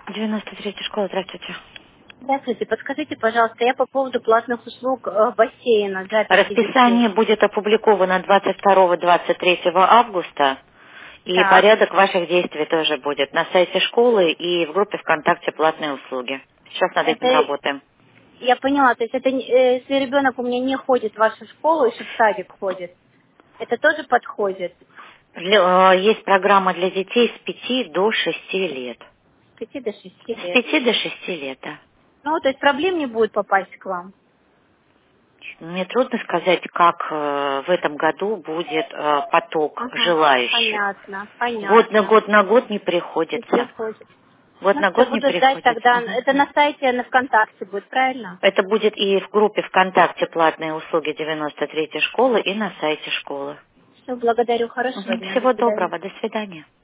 93-я школа, здравствуйте. Здравствуйте, подскажите, пожалуйста, я по поводу платных услуг бассейна, записи детей. Расписание будет опубликовано 22-23 августа, и Так, порядок ваших действий тоже будет на сайте школы и в группе ВКонтакте «Платные услуги». Сейчас над этим это работаем. я поняла, то есть это если ребенок у меня не ходит в вашу школу, еще в садик ходит, это тоже подходит? Есть программа для детей с 5 до 6 лет. С 5 до 6 С лет. 5 до 6 лет, да. Ну, то есть проблем не будет попасть к вам? Мне трудно сказать, как в этом году будет поток Ага, желающих. понятно, Год на понятно. год на год не Не приходится. приходит. Год Ну на все, год не буду ждать приходится. тогда. Мгм. Это на сайте, на ВКонтакте будет, правильно? Это будет и в группе ВКонтакте «Платные услуги 93-й школы» и на сайте школы. Все, благодарю, хорошего Мгм. дня, до Всего свидания. доброго, до свидания.